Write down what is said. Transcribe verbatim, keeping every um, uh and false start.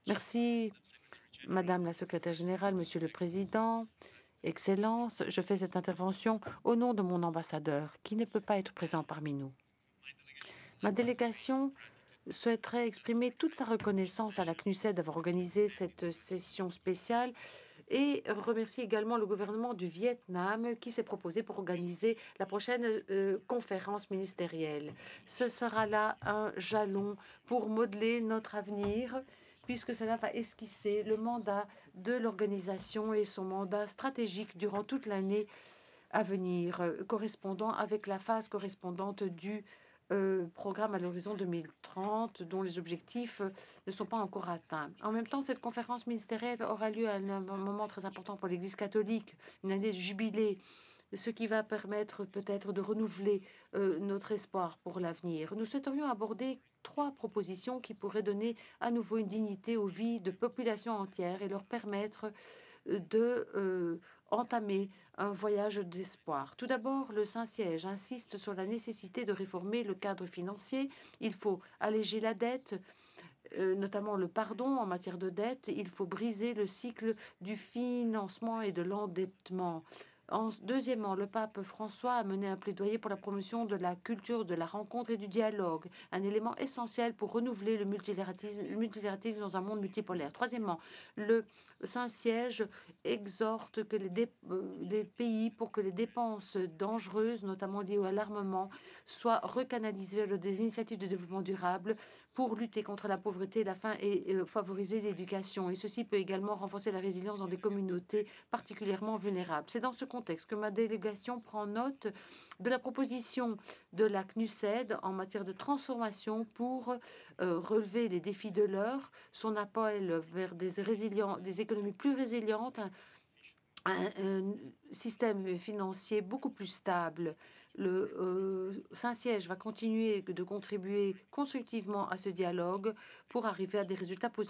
Merci, Madame la Secrétaire générale, Monsieur le Président, Excellences. Je fais cette intervention au nom de mon ambassadeur, qui ne peut pas être présent parmi nous. Ma délégation souhaiterait exprimer toute sa reconnaissance à la C N U S E D d'avoir organisé cette session spéciale et remercier également le gouvernement du Vietnam qui s'est proposé pour organiser la prochaine euh, conférence ministérielle. Ce sera là un jalon pour modeler notre avenir, puisque cela va esquisser le mandat de l'organisation et son mandat stratégique durant toute l'année à venir, euh, correspondant avec la phase correspondante du euh, programme à l'horizon deux mille trente, dont les objectifs euh, ne sont pas encore atteints. En même temps, cette conférence ministérielle aura lieu à un, un moment très important pour l'Église catholique, une année de jubilé, ce qui va permettre peut-être de renouveler euh, notre espoir pour l'avenir. Nous souhaiterions aborder trois propositions qui pourraient donner à nouveau une dignité aux vies de populations entières et leur permettre de euh, entamer un voyage d'espoir. Tout d'abord, le Saint-Siège insiste sur la nécessité de réformer le cadre financier. Il faut alléger la dette, euh, notamment le pardon en matière de dette. Il faut briser le cycle du financement et de l'endettement. En, deuxièmement, le pape François a mené un plaidoyer pour la promotion de la culture de la rencontre et du dialogue, un élément essentiel pour renouveler le multilatéralisme, le multilatéralisme dans un monde multipolaire. Troisièmement, le Saint-Siège exhorte que les, dé, euh, les pays pour que les dépenses dangereuses, notamment liées à l'armement, soient recanalisées vers des initiatives de développement durable pour lutter contre la pauvreté, la faim et euh, favoriser l'éducation. Et ceci peut également renforcer la résilience dans des communautés particulièrement vulnérables. C'est dans ce contexte que ma délégation prend note de la proposition de la C N U S E D en matière de transformation pour euh, relever les défis de l'heure, son appel vers des, résilients, des économies plus résilientes, un, un, un système financier beaucoup plus stable. Le euh, Saint-Siège va continuer de contribuer constructivement à ce dialogue pour arriver à des résultats positifs.